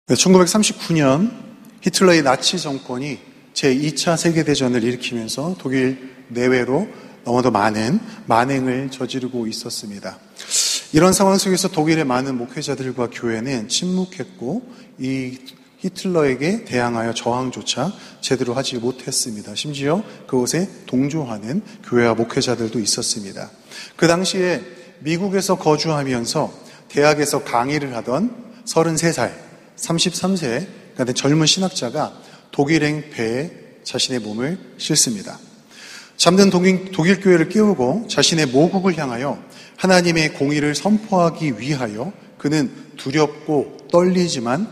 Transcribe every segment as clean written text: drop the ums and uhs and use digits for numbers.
1939년 히틀러의 나치 정권이 제2차 세계대전을 일으키면서 독일 내외로 너무도 많은 만행을 저지르고 있었습니다. 이런 상황 속에서 독일의 많은 목회자들과 교회는 침묵했고 이 히틀러에게 대항하여 저항조차 제대로 하지 못했습니다. 심지어 그곳에 동조하는 교회와 목회자들도 있었습니다. 그 당시에 미국에서 거주하면서 대학에서 강의를 하던 33살, 33세, 그러니까 젊은 신학자가 독일행 배에 자신의 몸을 싣습니다. 잠든 독일 교회를 깨우고 자신의 모국을 향하여 하나님의 공의를 선포하기 위하여 그는 두렵고 떨리지만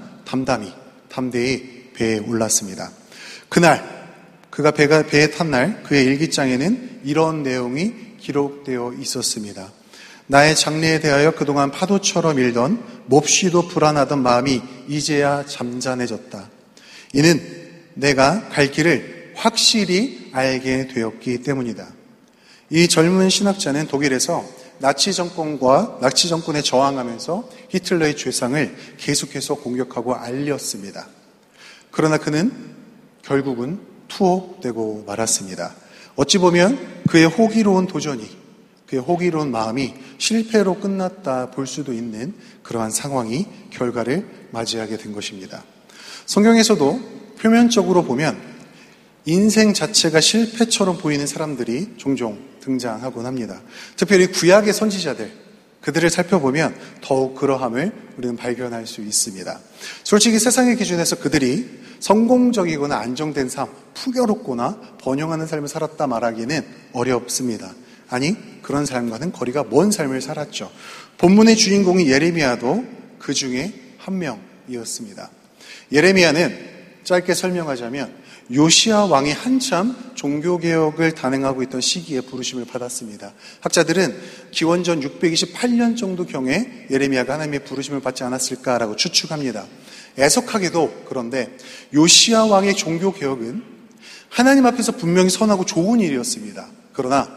담대히 배에 올랐습니다. 그날 그가 배에 탄 날 그의 일기장에는 이런 내용이 기록되어 있었습니다. 나의 장래에 대하여 그동안 파도처럼 일던 몹시도 불안하던 마음이 이제야 잠잠해졌다. 이는 내가 갈 길을 확실히 알게 되었기 때문이다. 이 젊은 신학자는 독일에서 나치 정권에 저항하면서 히틀러의 죄상을 계속해서 공격하고 알렸습니다. 그러나 그는 결국은 투옥되고 말았습니다. 어찌 보면 그의 호기로운 도전이, 그의 호기로운 마음이 실패로 끝났다 볼 수도 있는 그러한 상황이 결과를 맞이하게 된 것입니다. 성경에서도 표면적으로 보면 인생 자체가 실패처럼 보이는 사람들이 종종 등장하곤 합니다. 특별히 구약의 선지자들, 그들을 살펴보면 더욱 그러함을 우리는 발견할 수 있습니다. 솔직히 세상의 기준에서 그들이 성공적이거나 안정된 삶, 풍요롭거나 번영하는 삶을 살았다 말하기는 어렵습니다. 아니, 그런 삶과는 거리가 먼 삶을 살았죠. 본문의 주인공인 예레미야도 그 중에 한 명이었습니다. 예레미야는 짧게 설명하자면 요시야 왕이 한참 종교개혁을 단행하고 있던 시기에 부르심을 받았습니다. 학자들은 기원전 628년 정도경에 예레미야가 하나님의 부르심을 받지 않았을까라고 추측합니다. 애석하게도 그런데 요시야 왕의 종교개혁은 하나님 앞에서 분명히 선하고 좋은 일이었습니다. 그러나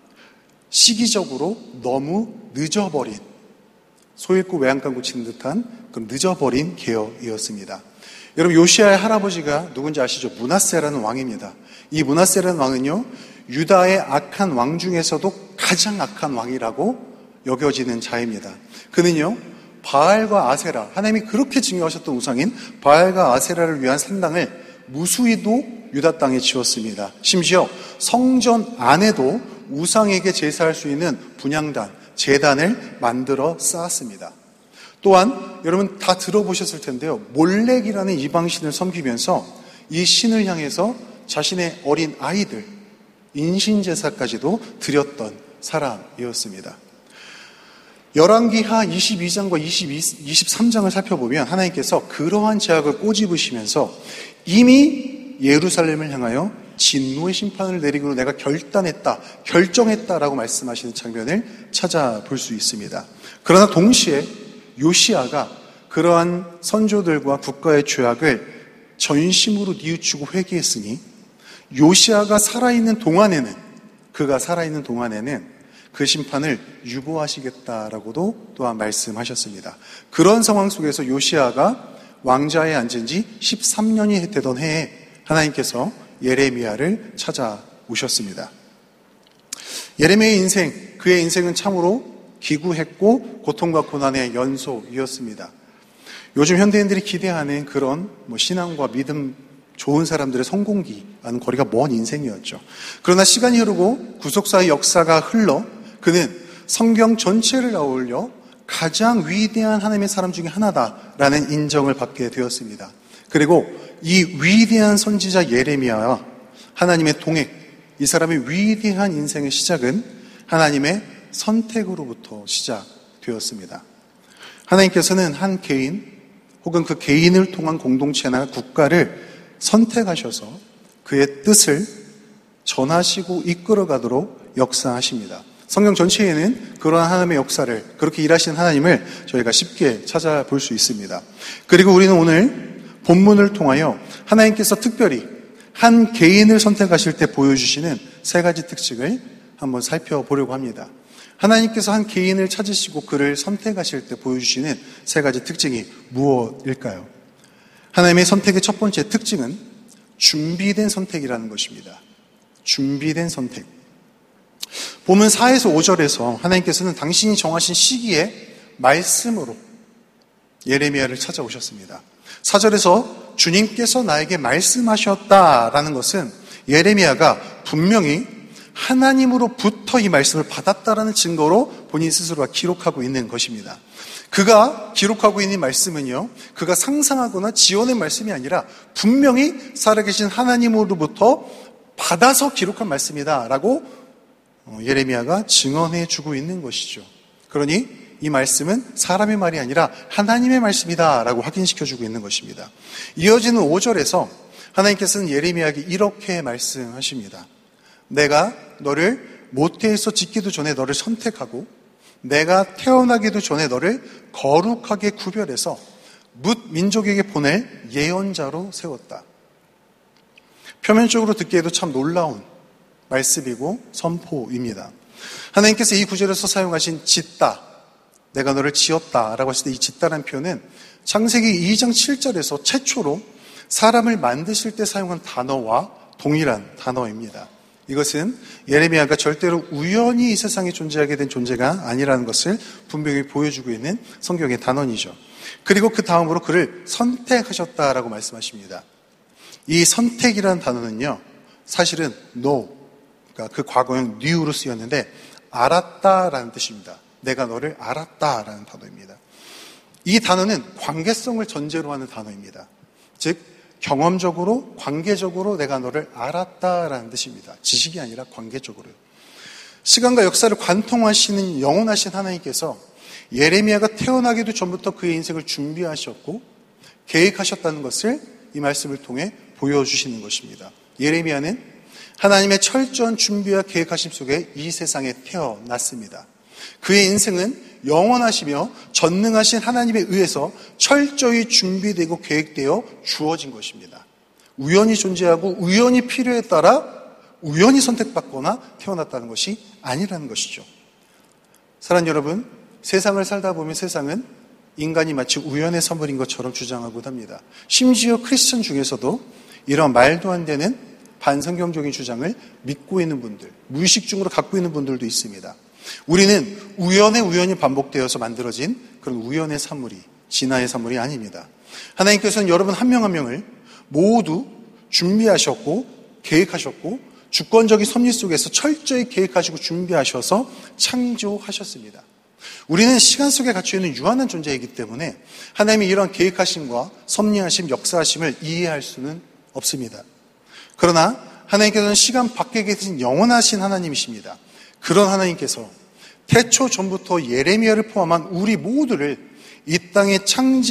시기적으로 너무 늦어버린, 소 잃고 외양간 고치는 듯한 그런 늦어버린 개혁이었습니다. 여러분, 요시야의 할아버지가 누군지 아시죠? 므낫세라는 왕입니다. 이 므낫세라는 왕은요, 유다의 악한 왕 중에서도 가장 악한 왕이라고 여겨지는 자입니다. 그는요, 바알과 아세라, 하나님이 그렇게 증거하셨던 우상인 바알과 아세라를 위한 산당을 무수히도 유다 땅에 지었습니다. 심지어 성전 안에도 우상에게 제사할 수 있는 분향단, 제단을 만들어 쌓았습니다. 또한 여러분 다 들어보셨을 텐데요. 몰렉이라는 이방신을 섬기면서 이 신을 향해서 자신의 어린 아이들, 인신제사까지도 드렸던 사람이었습니다. 열왕기하 22장과 23장을 살펴보면 하나님께서 그러한 죄악을 꼬집으시면서 이미 예루살렘을 향하여 진노의 심판을 내리기로 내가 결정했다라고 말씀하시는 장면을 찾아볼 수 있습니다. 그러나 동시에 요시야가 그러한 선조들과 국가의 죄악을 전심으로 뉘우치고 회개했으니 요시야가 살아있는 동안에는 그 심판을 유보하시겠다라고도 또한 말씀하셨습니다. 그런 상황 속에서 요시야가 왕좌에 앉은 지 13년이 되던 해에 하나님께서 예레미야를 찾아오셨습니다. 예레미야의 그의 인생은 참으로 기구했고 고통과 고난의 연속이었습니다. 요즘 현대인들이 기대하는 그런 신앙과 믿음 좋은 사람들의 성공기와는 거리가 먼 인생이었죠. 그러나 시간이 흐르고 구속사의 역사가 흘러 그는 성경 전체를 아울러 가장 위대한 하나님의 사람 중에 하나다라는 인정을 받게 되었습니다. 그리고 이 위대한 선지자 예레미야와 하나님의 동행, 이 사람의 위대한 인생의 시작은 하나님의 선택으로부터 시작되었습니다. 하나님께서는 한 개인 혹은 그 개인을 통한 공동체나 국가를 선택하셔서 그의 뜻을 전하시고 이끌어가도록 역사하십니다. 성경 전체에는 그러한 하나님의 역사를, 그렇게 일하시는 하나님을 저희가 쉽게 찾아볼 수 있습니다. 그리고 우리는 오늘 본문을 통하여 하나님께서 특별히 한 개인을 선택하실 때 보여주시는 세 가지 특징을 한번 살펴보려고 합니다. 하나님께서 한 개인을 찾으시고 그를 선택하실 때 보여주시는 세 가지 특징이 무엇일까요? 하나님의 선택의 첫 번째 특징은 준비된 선택이라는 것입니다. 준비된 선택. 본문 4에서 5절에서 하나님께서는 당신이 정하신 시기에 말씀으로 예레미야를 찾아오셨습니다. 4절에서 주님께서 나에게 말씀하셨다라는 것은 예레미야가 분명히 하나님으로부터 이 말씀을 받았다라는 증거로 본인 스스로가 기록하고 있는 것입니다. 그가 기록하고 있는 말씀은요, 그가 상상하거나 지어낸 말씀이 아니라 분명히 살아계신 하나님으로부터 받아서 기록한 말씀이다라고 예레미야가 증언해 주고 있는 것이죠. 그러니 이 말씀은 사람의 말이 아니라 하나님의 말씀이다라고 확인시켜 주고 있는 것입니다. 이어지는 5절에서 하나님께서는 예레미야에게 이렇게 말씀하십니다. 내가 너를 모태에서 짓기도 전에 너를 선택하고 내가 태어나기도 전에 너를 거룩하게 구별해서 뭇 민족에게 보낼 예언자로 세웠다. 표면적으로 듣기에도 참 놀라운 말씀이고 선포입니다. 하나님께서 이 구절에서 사용하신 짓다, 내가 너를 지었다라고 했을 때 이 짓다라는 표현은 창세기 2장 7절에서 최초로 사람을 만드실 때 사용한 단어와 동일한 단어입니다. 이것은 예레미야가 절대로 우연히 이 세상에 존재하게 된 존재가 아니라는 것을 분명히 보여주고 있는 성경의 단언이죠. 그리고 그 다음으로 그를 선택하셨다라고 말씀하십니다. 이 선택이라는 단어는요, 사실은 know, 그러니까 그 과거형 knew로 쓰였는데 알았다라는 뜻입니다. 내가 너를 알았다라는 단어입니다. 이 단어는 관계성을 전제로 하는 단어입니다. 즉 경험적으로, 관계적으로 내가 너를 알았다라는 뜻입니다. 지식이 아니라 관계적으로요. 시간과 역사를 관통하시는 영원하신 하나님께서 예레미야가 태어나기도 전부터 그의 인생을 준비하셨고 계획하셨다는 것을 이 말씀을 통해 보여주시는 것입니다. 예레미야는 하나님의 철저한 준비와 계획하심 속에 이 세상에 태어났습니다. 그의 인생은 영원하시며 전능하신 하나님에 의해서 철저히 준비되고 계획되어 주어진 것입니다. 우연히 존재하고 우연히 필요에 따라 우연히 선택받거나 태어났다는 것이 아니라는 것이죠. 사랑하는 여러분, 세상을 살다 보면 세상은 인간이 마치 우연의 선물인 것처럼 주장하곤 합니다. 심지어 크리스천 중에서도 이런 말도 안 되는 반성경적인 주장을 믿고 있는 분들, 무의식 중으로 갖고 있는 분들도 있습니다. 우리는 우연히 반복되어서 만들어진 그런 우연의 산물이, 진화의 산물이 아닙니다. 하나님께서는 여러분 한 명 한 명을 모두 준비하셨고 계획하셨고 주권적인 섭리 속에서 철저히 계획하시고 준비하셔서 창조하셨습니다. 우리는 시간 속에 갇혀있는 유한한 존재이기 때문에 하나님이 이런 계획하심과 섭리하심, 역사하심을 이해할 수는 없습니다. 그러나 하나님께서는 시간 밖에 계신 영원하신 하나님이십니다. 그런 하나님께서 태초 전부터 예레미야를 포함한 우리 모두를 이 땅에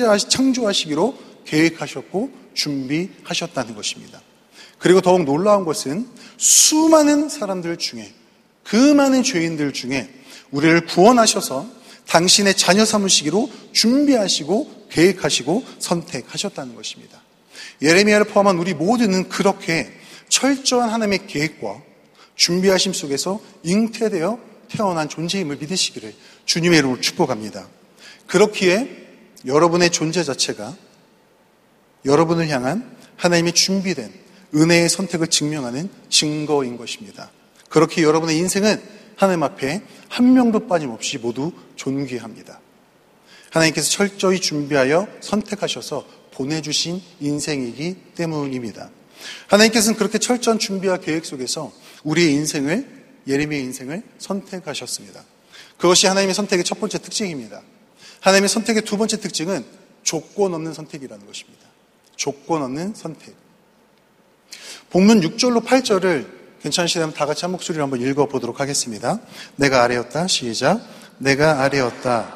창조하시기로 계획하셨고 준비하셨다는 것입니다. 그리고 더욱 놀라운 것은 수많은 사람들 중에, 그 많은 죄인들 중에 우리를 구원하셔서 당신의 자녀 삼으시기로 준비하시고 계획하시고 선택하셨다는 것입니다. 예레미야를 포함한 우리 모두는 그렇게 철저한 하나님의 계획과 준비하심 속에서 잉태되어 태어난 존재임을 믿으시기를 주님의 이름으로 축복합니다. 그렇기에 여러분의 존재 자체가 여러분을 향한 하나님의 준비된 은혜의 선택을 증명하는 증거인 것입니다. 그렇게 여러분의 인생은 하나님 앞에 한 명도 빠짐없이 모두 존귀합니다. 하나님께서 철저히 준비하여 선택하셔서 보내주신 인생이기 때문입니다. 하나님께서는 그렇게 철저한 준비와 계획 속에서 우리의 인생을, 예레미야의 인생을 선택하셨습니다. 그것이 하나님의 선택의 첫 번째 특징입니다. 하나님의 선택의 두 번째 특징은 조건 없는 선택이라는 것입니다. 조건 없는 선택. 본문 6절로 8절을 괜찮으시다면 다 같이 한 목소리로 한번 읽어보도록 하겠습니다. 내가 아래였다. 시작. 내가 아래였다.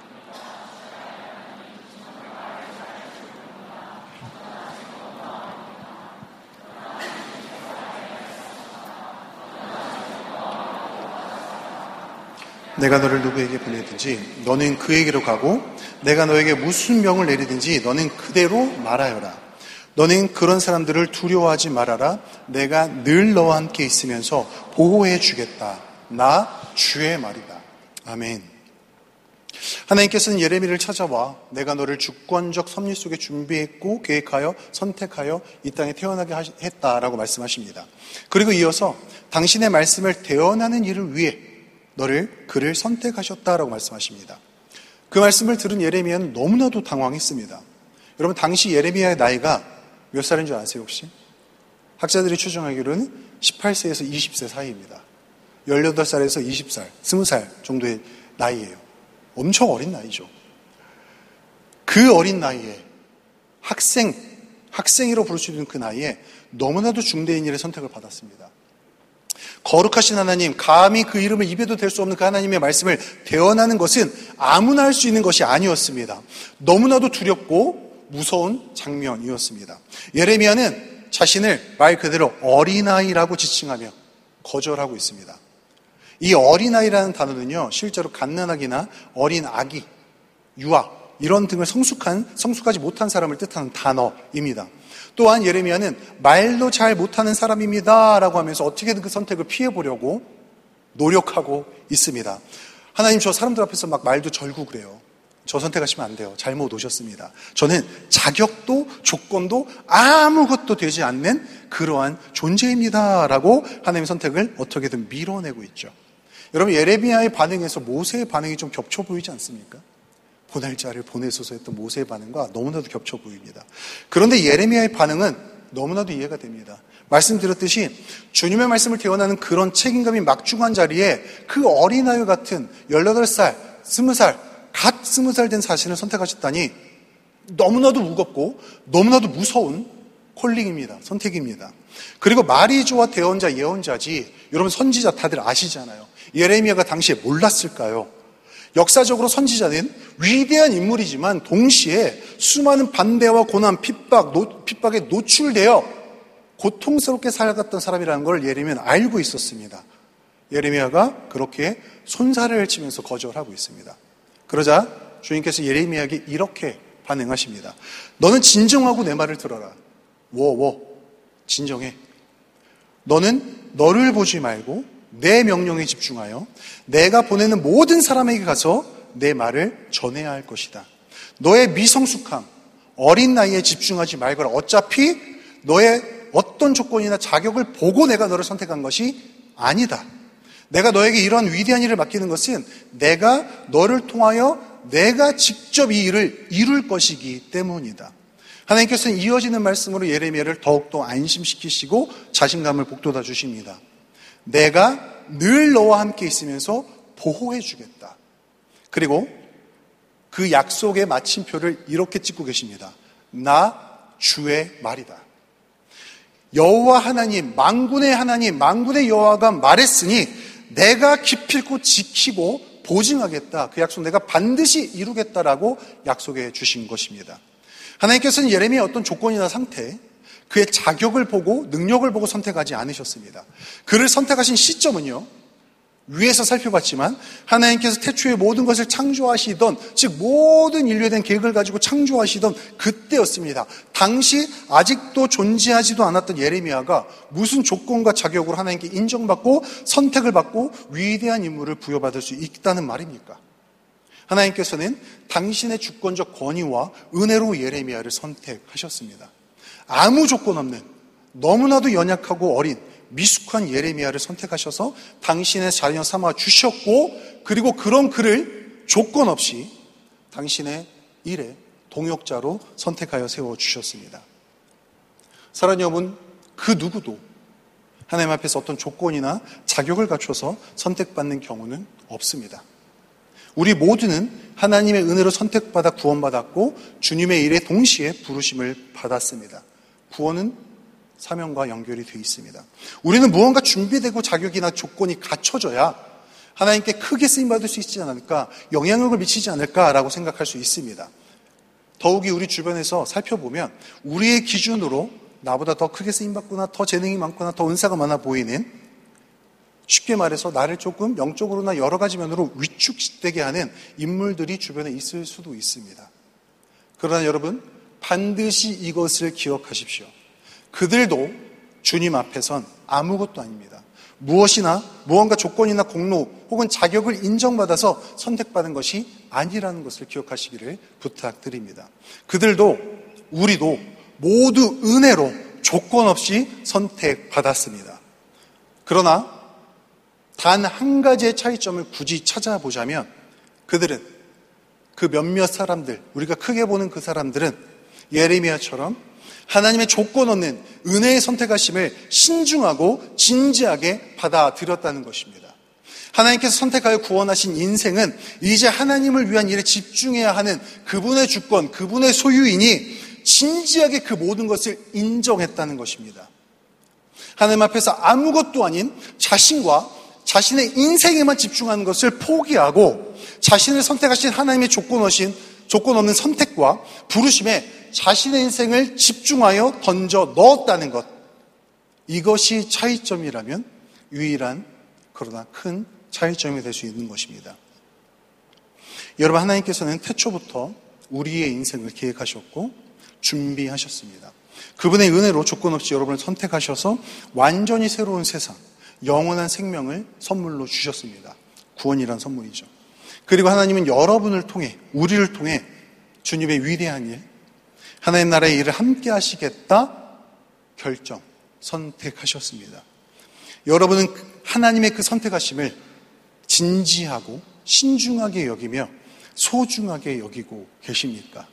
내가 너를 누구에게 보내든지 너는 그에게로 가고 내가 너에게 무슨 명을 내리든지 너는 그대로 말하여라. 너는 그런 사람들을 두려워하지 말아라. 내가 늘 너와 함께 있으면서 보호해 주겠다. 나 주의 말이다. 아멘. 하나님께서는 예레미야를 찾아와 내가 너를 주권적 섭리 속에 준비했고 계획하여 선택하여 이 땅에 태어나게 했다라고 말씀하십니다. 그리고 이어서 당신의 말씀을 대언하는 일을 위해 그를 선택하셨다라고 말씀하십니다. 그 말씀을 들은 예레미야는 너무나도 당황했습니다. 여러분, 당시 예레미야의 나이가 몇 살인 줄 아세요 혹시? 학자들이 추정하기로는 18세에서 20세 사이입니다. 18살에서 20살, 20살 정도의 나이예요. 엄청 어린 나이죠. 그 어린 나이에 학생이라고 부를 수 있는 그 나이에 너무나도 중대한 일의 선택을 받았습니다. 거룩하신 하나님, 감히 그 이름을 입에도 댈 수 없는 그 하나님의 말씀을 대언하는 것은 아무나 할 수 있는 것이 아니었습니다. 너무나도 두렵고 무서운 장면이었습니다. 예레미야는 자신을 말 그대로 어린아이라고 지칭하며 거절하고 있습니다. 이 어린아이라는 단어는요, 실제로 갓난아기나 어린 아기, 유아, 이런 등을 성숙하지 못한 사람을 뜻하는 단어입니다. 또한 예레미야는 말도 잘 못하는 사람입니다 라고 하면서 어떻게든 그 선택을 피해보려고 노력하고 있습니다. 하나님, 저 사람들 앞에서 막 말도 절고 그래요. 저 선택하시면 안 돼요. 잘못 오셨습니다. 저는 자격도 조건도 아무것도 되지 않는 그러한 존재입니다 라고 하나님의 선택을 어떻게든 밀어내고 있죠. 여러분, 예레미야의 반응에서 모세의 반응이 좀 겹쳐 보이지 않습니까? 보낼자를 보내소서 했던 모세의 반응과 너무나도 겹쳐 보입니다. 그런데 예레미야의 반응은 너무나도 이해가 됩니다. 말씀드렸듯이 주님의 말씀을 대언하는 그런 책임감이 막중한 자리에 그 어린아이 같은 18살, 20살, 갓 20살 된 자신을 선택하셨다니 너무나도 무겁고 너무나도 무서운 콜링입니다. 선택입니다. 그리고 마리조와 대언자, 예언자지, 여러분 선지자 다들 아시잖아요. 예레미야가 당시에 몰랐을까요? 역사적으로 선지자는 위대한 인물이지만 동시에 수많은 반대와 고난, 핍박에 노출되어 고통스럽게 살아갔던 사람이라는 걸 예레미야는 알고 있었습니다. 예레미야가 그렇게 손살을 치면서 거절하고 있습니다. 그러자 주님께서 예레미야에게 이렇게 반응하십니다. 너는 진정하고 내 말을 들어라. 진정해. 너는 너를 보지 말고 내 명령에 집중하여 내가 보내는 모든 사람에게 가서 내 말을 전해야 할 것이다. 너의 미성숙함, 어린 나이에 집중하지 말거라. 어차피 너의 어떤 조건이나 자격을 보고 내가 너를 선택한 것이 아니다. 내가 너에게 이런 위대한 일을 맡기는 것은 내가 너를 통하여 내가 직접 이 일을 이룰 것이기 때문이다. 하나님께서는 이어지는 말씀으로 예레미야를 더욱더 안심시키시고 자신감을 북돋아 주십니다. 내가 늘 너와 함께 있으면서 보호해 주겠다. 그리고 그 약속의 마침표를 이렇게 찍고 계십니다. 나 주의 말이다. 여호와 하나님, 만군의 하나님, 만군의 여호와가 말했으니 내가 기필코 지키고 보증하겠다. 그 약속 내가 반드시 이루겠다라고 약속해 주신 것입니다. 하나님께서는 예레미야의 어떤 조건이나 상태, 그의 자격을 보고 능력을 보고 선택하지 않으셨습니다. 그를 선택하신 시점은요, 위에서 살펴봤지만 하나님께서 태초에 모든 것을 창조하시던, 즉 모든 인류에 대한 계획을 가지고 창조하시던 그때였습니다. 당시 아직도 존재하지도 않았던 예레미야가 무슨 조건과 자격으로 하나님께 인정받고 선택을 받고 위대한 임무를 부여받을 수 있다는 말입니까? 하나님께서는 당신의 주권적 권위와 은혜로 예레미야를 선택하셨습니다. 아무 조건 없는 너무나도 연약하고 어린 미숙한 예레미야를 선택하셔서 당신의 자녀 삼아 주셨고, 그리고 그런 그를 조건 없이 당신의 일의 동역자로 선택하여 세워주셨습니다. 사랑하는 여러분, 그 누구도 하나님 앞에서 어떤 조건이나 자격을 갖춰서 선택받는 경우는 없습니다. 우리 모두는 하나님의 은혜로 선택받아 구원받았고 주님의 일에 동시에 부르심을 받았습니다. 구원은 사명과 연결이 되어 있습니다. 우리는 무언가 준비되고 자격이나 조건이 갖춰져야 하나님께 크게 쓰임받을 수 있지 않을까, 영향력을 미치지 않을까라고 생각할 수 있습니다. 더욱이 우리 주변에서 살펴보면 우리의 기준으로 나보다 더 크게 쓰임받거나 더 재능이 많거나 더 은사가 많아 보이는, 쉽게 말해서 나를 조금 영적으로나 여러 가지 면으로 위축되게 하는 인물들이 주변에 있을 수도 있습니다. 그러나 여러분, 반드시 이것을 기억하십시오. 그들도 주님 앞에선 아무것도 아닙니다. 무언가 조건이나 공로 혹은 자격을 인정받아서 선택받은 것이 아니라는 것을 기억하시기를 부탁드립니다. 그들도 우리도 모두 은혜로 조건 없이 선택받았습니다. 그러나 단 한 가지의 차이점을 굳이 찾아보자면 그들은, 그 몇몇 사람들, 우리가 크게 보는 그 사람들은 예레미야처럼 하나님의 조건 없는 은혜의 선택하심을 신중하고 진지하게 받아들였다는 것입니다. 하나님께서 선택하여 구원하신 인생은 이제 하나님을 위한 일에 집중해야 하는 그분의 주권, 그분의 소유이니 진지하게 그 모든 것을 인정했다는 것입니다. 하나님 앞에서 아무것도 아닌 자신과 자신의 인생에만 집중하는 것을 포기하고 자신을 선택하신 하나님의 조건 없는 선택과 부르심에 자신의 인생을 집중하여 던져 넣었다는 것, 이것이 차이점이라면 유일한 그러나 큰 차이점이 될 수 있는 것입니다. 여러분, 하나님께서는 태초부터 우리의 인생을 계획하셨고 준비하셨습니다. 그분의 은혜로 조건 없이 여러분을 선택하셔서 완전히 새로운 세상, 영원한 생명을 선물로 주셨습니다. 구원이란 선물이죠. 그리고 하나님은 여러분을 통해, 우리를 통해 주님의 위대한 일, 하나님 나라의 일을 함께 하시겠다 결정, 선택하셨습니다. 여러분은 하나님의 그 선택하심을 진지하고 신중하게 여기며 소중하게 여기고 계십니까?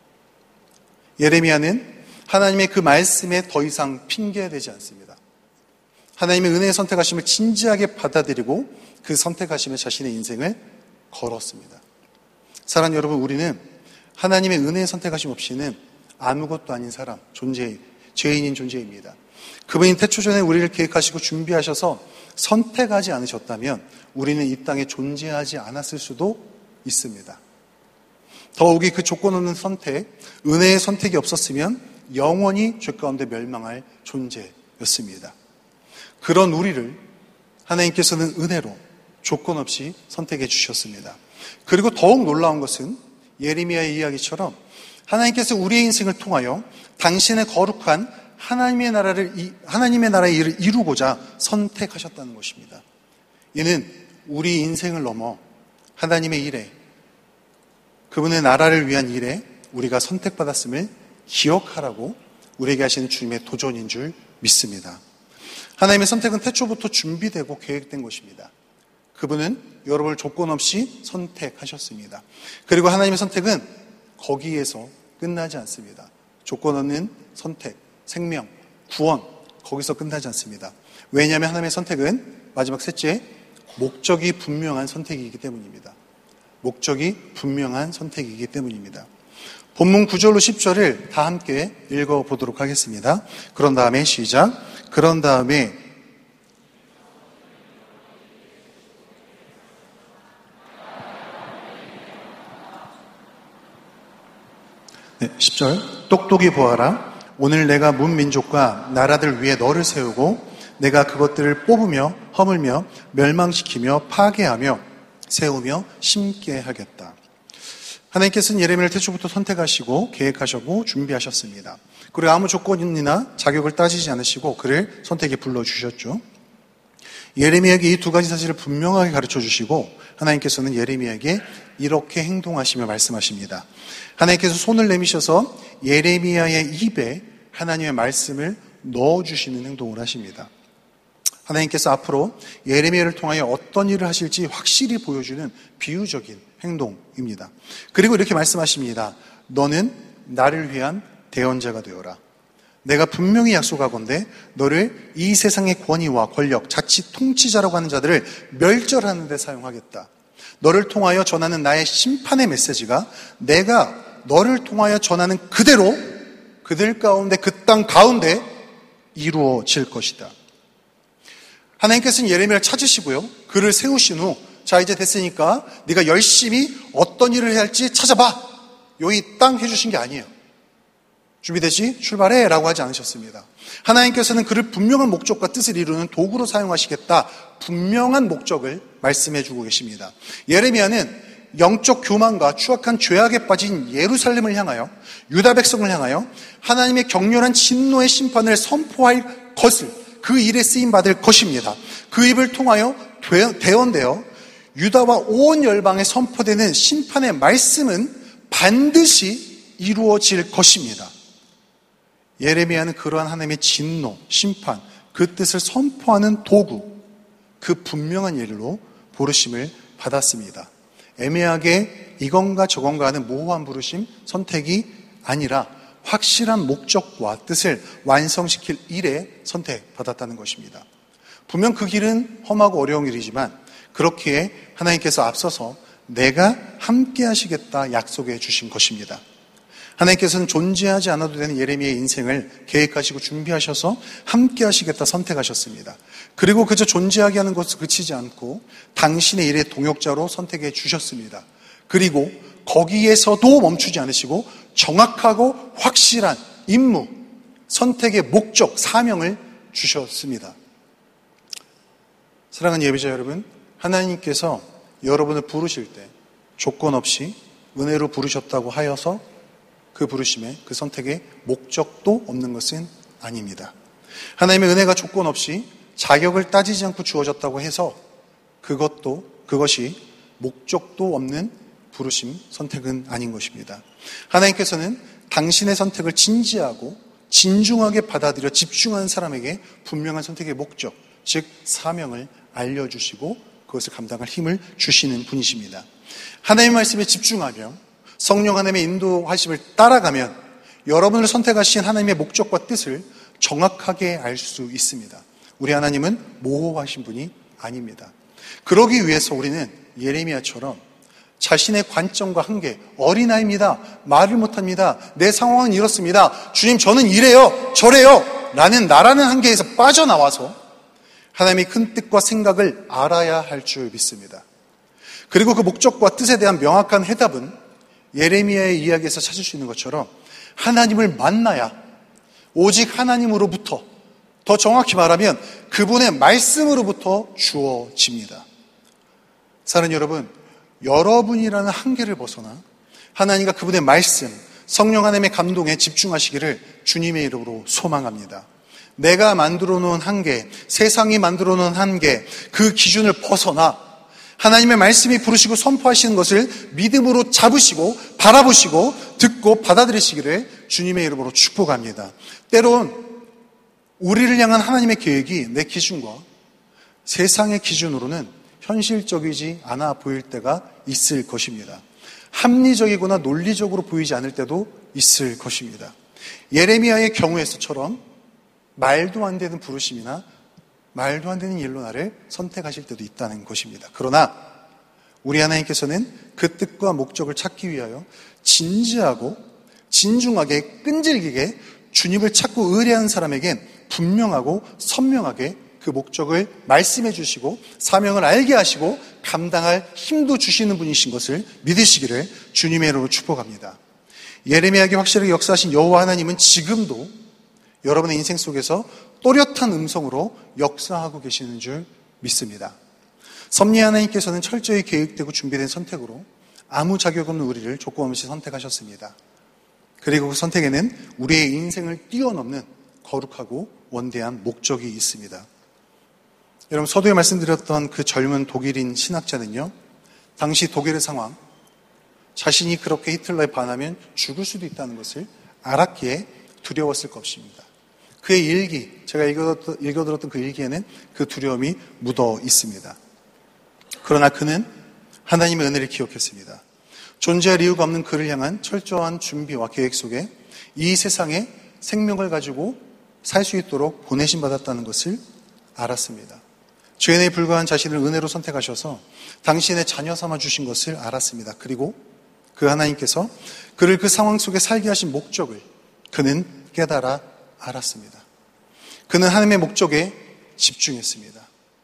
예레미야는 하나님의 그 말씀에 더 이상 핑계되지 않습니다. 하나님의 은혜의 선택하심을 진지하게 받아들이고 그 선택하심에 자신의 인생을 걸었습니다. 사랑하는 여러분, 우리는 하나님의 은혜의 선택하심 없이는 아무것도 아닌 사람, 죄인인 존재입니다. 그분이 태초전에 우리를 계획하시고 준비하셔서 선택하지 않으셨다면 우리는 이 땅에 존재하지 않았을 수도 있습니다. 더욱이 그 조건 없는 선택, 은혜의 선택이 없었으면 영원히 죄 가운데 멸망할 존재였습니다. 그런 우리를 하나님께서는 은혜로 조건 없이 선택해 주셨습니다. 그리고 더욱 놀라운 것은 예레미야의 이야기처럼 하나님께서 우리의 인생을 통하여 당신의 거룩한 하나님의 나라의 일을 이루고자 선택하셨다는 것입니다. 이는 우리 인생을 넘어 하나님의 일에, 그분의 나라를 위한 일에 우리가 선택받았음을 기억하라고 우리에게 하시는 주님의 도전인 줄 믿습니다. 하나님의 선택은 태초부터 준비되고 계획된 것입니다. 그분은 여러분을 조건 없이 선택하셨습니다. 그리고 하나님의 선택은 거기에서 끝나지 않습니다. 조건 없는 선택, 생명, 구원, 거기서 끝나지 않습니다. 왜냐하면 하나님의 선택은 마지막 셋째, 목적이 분명한 선택이기 때문입니다. 목적이 분명한 선택이기 때문입니다. 본문 9절로 10절을 다 함께 읽어보도록 하겠습니다. 그런 다음에 시작. 그런 다음에 네, 10절. 똑똑히 보아라. 오늘 내가 문민족과 나라들 위에 너를 세우고 내가 그것들을 뽑으며 허물며 멸망시키며 파괴하며 세우며 심게 하겠다. 하나님께서는 예레미야를 태초부터 선택하시고 계획하셨고 준비하셨습니다. 그리고 아무 조건이나 자격을 따지지 않으시고 그를 선택에 불러주셨죠. 예레미야에게 이 두 가지 사실을 분명하게 가르쳐 주시고 하나님께서는 예레미야에게 이렇게 행동하시며 말씀하십니다. 하나님께서 손을 내미셔서 예레미야의 입에 하나님의 말씀을 넣어주시는 행동을 하십니다. 하나님께서 앞으로 예레미야를 통하여 어떤 일을 하실지 확실히 보여주는 비유적인 행동입니다. 그리고 이렇게 말씀하십니다. 너는 나를 위한 대언자가 되어라. 내가 분명히 약속하건대 너를 이 세상의 권위와 권력, 자치 통치자라고 하는 자들을 멸절하는 데 사용하겠다. 너를 통하여 전하는 나의 심판의 메시지가 내가 너를 통하여 전하는 그대로 그들 가운데, 그 땅 가운데 이루어질 것이다. 하나님께서는 예레미야를 찾으시고요, 그를 세우신 후 자, 이제 됐으니까 네가 열심히 어떤 일을 해야 할지 찾아봐, 여기 땅 해주신 게 아니에요. 준비됐지? 출발해 라고 하지 않으셨습니다. 하나님께서는 그를 분명한 목적과 뜻을 이루는 도구로 사용하시겠다, 분명한 목적을 말씀해 주고 계십니다. 예레미야는 영적 교만과 추악한 죄악에 빠진 예루살렘을 향하여, 유다 백성을 향하여 하나님의 격렬한 진노의 심판을 선포할 것을, 그 일에 쓰임받을 것입니다. 그 입을 통하여 대언되어 유다와 온 열방에 선포되는 심판의 말씀은 반드시 이루어질 것입니다. 예레미야는 그러한 하나님의 진노, 심판, 그 뜻을 선포하는 도구, 그 분명한 일로 부르심을 받았습니다. 애매하게 이건가 저건가 하는 모호한 부르심, 선택이 아니라 확실한 목적과 뜻을 완성시킬 일에 선택받았다는 것입니다. 분명 그 길은 험하고 어려운 길이지만 그렇기에 하나님께서 앞서서 내가 함께 하시겠다 약속해 주신 것입니다. 하나님께서는 존재하지 않아도 되는 예레미야의 인생을 계획하시고 준비하셔서 함께 하시겠다 선택하셨습니다. 그리고 그저 존재하게 하는 것을 그치지 않고 당신의 일의 동역자로 선택해 주셨습니다. 그리고 거기에서도 멈추지 않으시고 정확하고 확실한 임무, 선택의 목적, 사명을 주셨습니다. 사랑하는 예배자 여러분, 하나님께서 여러분을 부르실 때 조건 없이 은혜로 부르셨다고 하여서 그 부르심에 그 선택에 목적도 없는 것은 아닙니다. 하나님의 은혜가 조건 없이 자격을 따지지 않고 주어졌다고 해서 그것이 목적도 없는 부르심, 선택은 아닌 것입니다. 하나님께서는 당신의 선택을 진지하고 진중하게 받아들여 집중하는 사람에게 분명한 선택의 목적, 즉 사명을 알려주시고 그것을 감당할 힘을 주시는 분이십니다. 하나님의 말씀에 집중하며 성령 하나님의 인도하심을 따라가면 여러분을 선택하신 하나님의 목적과 뜻을 정확하게 알 수 있습니다. 우리 하나님은 모호하신 분이 아닙니다. 그러기 위해서 우리는 예레미야처럼 자신의 관점과 한계, 어린아이입니다. 말을 못합니다. 내 상황은 이렇습니다. 주님, 저는 이래요, 저래요 라는 나라는 한계에서 빠져나와서 하나님의 큰 뜻과 생각을 알아야 할 줄 믿습니다. 그리고 그 목적과 뜻에 대한 명확한 해답은 예레미야의 이야기에서 찾을 수 있는 것처럼 하나님을 만나야 오직 하나님으로부터, 더 정확히 말하면 그분의 말씀으로부터 주어집니다. 사랑하는 여러분, 여러분이라는 한계를 벗어나 하나님과 그분의 말씀, 성령 하나님의 감동에 집중하시기를 주님의 이름으로 소망합니다. 내가 만들어 놓은 한계, 세상이 만들어 놓은 한계, 그 기준을 벗어나 하나님의 말씀이 부르시고 선포하시는 것을 믿음으로 잡으시고 바라보시고 듣고 받아들이시기를 주님의 이름으로 축복합니다. 때론 우리를 향한 하나님의 계획이 내 기준과 세상의 기준으로는 현실적이지 않아 보일 때가 있을 것입니다. 합리적이거나 논리적으로 보이지 않을 때도 있을 것입니다. 예레미야의 경우에서처럼 말도 안 되는 부르심이나 말도 안 되는 일로 나를 선택하실 때도 있다는 것입니다. 그러나 우리 하나님께서는 그 뜻과 목적을 찾기 위하여 진지하고 진중하게 끈질기게 주님을 찾고 의뢰하는 사람에겐 분명하고 선명하게 그 목적을 말씀해 주시고 사명을 알게 하시고 감당할 힘도 주시는 분이신 것을 믿으시기를 주님의 이름으로 축복합니다. 예레미야에게 확실하게 역사하신 여호와 하나님은 지금도 여러분의 인생 속에서 또렷한 음성으로 역사하고 계시는 줄 믿습니다. 섭리 하나님께서는 철저히 계획되고 준비된 선택으로 아무 자격 없는 우리를 조건 없이 선택하셨습니다. 그리고 그 선택에는 우리의 인생을 뛰어넘는 거룩하고 원대한 목적이 있습니다. 여러분, 서두에 말씀드렸던 그 젊은 독일인 신학자는요, 당시 독일의 상황, 자신이 그렇게 히틀러에 반하면 죽을 수도 있다는 것을 알았기에 두려웠을 것입니다. 그의 일기, 제가 읽어들었던 그 일기에는 그 두려움이 묻어 있습니다. 그러나 그는 하나님의 은혜를 기억했습니다. 존재할 이유가 없는 그를 향한 철저한 준비와 계획 속에 이 세상에 생명을 가지고 살 수 있도록 보내심 받았다는 것을 알았습니다. 죄인에 불과한 자신을 은혜로 선택하셔서 당신의 자녀 삼아 주신 것을 알았습니다. 그리고 그 하나님께서 그를 그 상황 속에 살게 하신 목적을 그는 깨달아 알았습니다. 그는 하나님의 목적에 집중했습니다.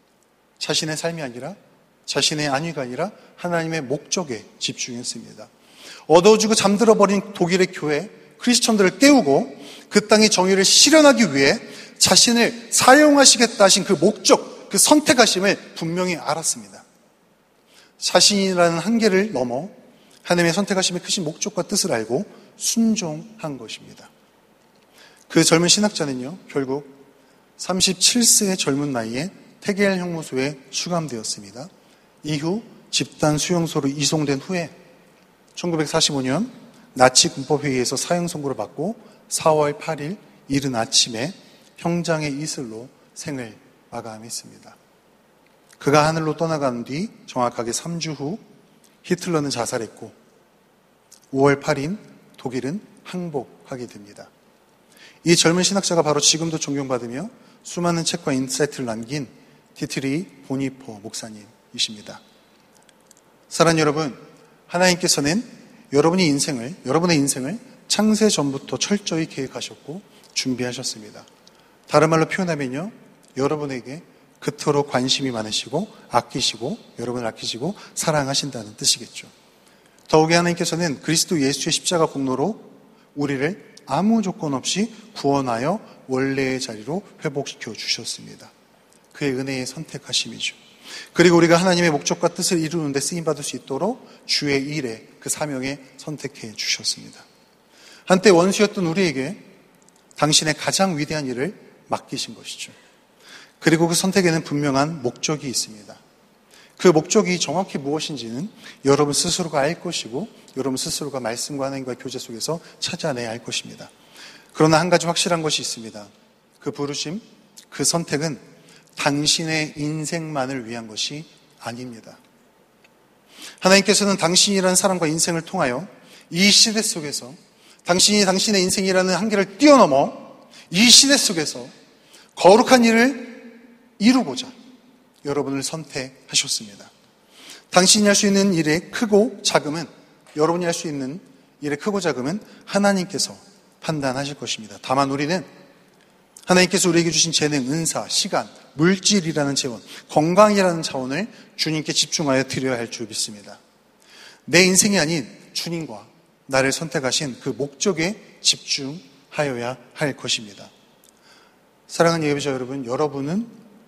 자신의 삶이 아니라, 자신의 안위가 아니라 하나님의 목적에 집중했습니다. 어두워지고 잠들어버린 독일의 교회 크리스천들을 깨우고 그 땅의 정의를 실현하기 위해 자신을 사용하시겠다 하신 그 목적, 그 선택하심을 분명히 알았습니다. 자신이라는 한계를 넘어 하나님의 선택하심의 크신 목적과 뜻을 알고 순종한 것입니다. 그 젊은 신학자는요, 결국 37세의 젊은 나이에 테겔 형무소에 수감되었습니다. 이후 집단 수용소로 이송된 후에 1945년 나치 군법회의에서 사형 선고를 받고 4월 8일 이른 아침에 형장의 이슬로 생을 마감했습니다. 그가 하늘로 떠나간 뒤 정확하게 3주 후 히틀러는 자살했고 5월 8일 독일은 항복하게 됩니다. 이 젊은 신학자가 바로 지금도 존경받으며 수많은 책과 인사이트를 남긴 디트리 보니포 목사님이십니다. 사랑하는 여러분, 하나님께서는 여러분의 인생을 창세 전부터 철저히 계획하셨고 준비하셨습니다. 다른 말로 표현하면요, 여러분에게 그토록 관심이 많으시고 여러분을 아끼시고 사랑하신다는 뜻이겠죠. 더욱이 하나님께서는 그리스도 예수의 십자가 공로로 우리를 아무 조건 없이 구원하여 원래의 자리로 회복시켜 주셨습니다. 그의 은혜의 선택하심이죠. 그리고 우리가 하나님의 목적과 뜻을 이루는 데 쓰임받을 수 있도록 주의 일에 그 사명에 선택해 주셨습니다. 한때 원수였던 우리에게 당신의 가장 위대한 일을 맡기신 것이죠. 그리고 그 선택에는 분명한 목적이 있습니다. 그 목적이 정확히 무엇인지는 여러분 스스로가 알 것이고 여러분 스스로가 말씀과 하나님과의 교제 속에서 찾아내야 할 것입니다. 그러나 한 가지 확실한 것이 있습니다. 그 부르심, 그 선택은 당신의 인생만을 위한 것이 아닙니다. 하나님께서는 당신이라는 사람과 인생을 통하여 이 시대 속에서 당신이 당신의 인생이라는 한계를 뛰어넘어 이 시대 속에서 거룩한 일을 이루고자 여러분을 선택하셨습니다. 당신이 할 수 있는 일의 크고 작음은, 여러분이 할 수 있는 일의 크고 작음은 하나님께서 판단하실 것입니다. 다만 우리는 하나님께서 우리에게 주신 재능, 은사, 시간, 물질이라는 재원, 건강이라는 자원을 주님께 집중하여 드려야 할 줄 믿습니다. 내 인생이 아닌 주님과 나를 선택하신 그 목적에 집중하여야 할 것입니다. 사랑하는 예배자 여러분, 여러분은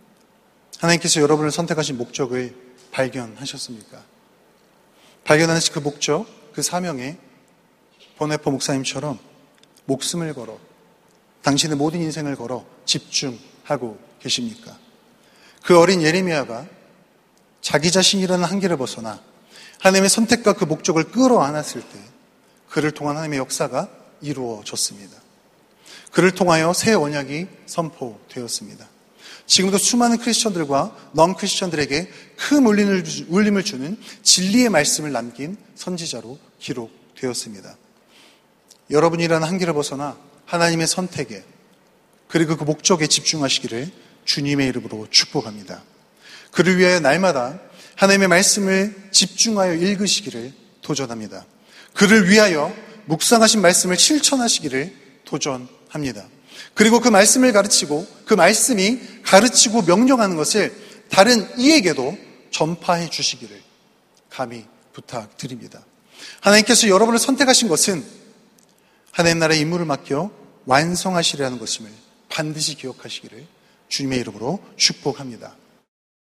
하나님께서 여러분을 선택하신 목적을 발견하셨습니까? 발견하신 그 목적, 그 사명에 보네포 목사님처럼 목숨을 걸어, 당신의 모든 인생을 걸어 집중하고 계십니까? 그 어린 예레미야가 자기 자신이라는 한계를 벗어나 하나님의 선택과 그 목적을 끌어안았을 때 그를 통한 하나님의 역사가 이루어졌습니다. 그를 통하여 새 언약이 선포되었습니다. 지금도 수많은 크리스천들과 넌 크리스천들에게 큰 울림을 주는 진리의 말씀을 남긴 선지자로 기록되었습니다. 여러분이라는 한계를 벗어나 하나님의 선택에 그리고 그 목적에 집중하시기를 주님의 이름으로 축복합니다. 그를 위하여 날마다 하나님의 말씀을 집중하여 읽으시기를 도전합니다. 그를 위하여 묵상하신 말씀을 실천하시기를 도전합니다. 그리고 그 말씀을 가르치고 그 말씀이 가르치고 명령하는 것을 다른 이에게도 전파해 주시기를 감히 부탁드립니다. 하나님께서 여러분을 선택하신 것은 하나님 나라의 임무를 맡겨 완성하시려는 것임을 반드시 기억하시기를 주님의 이름으로 축복합니다.